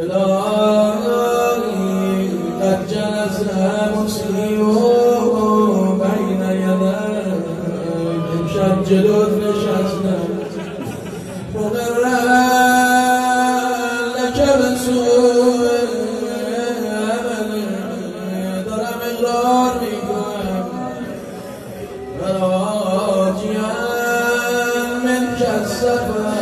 إلهي قد جلسنا مسلمون بين يديك مشجل نشأتنا مغرا لك بسوء درم إقرار میکنم راجیا منك السفر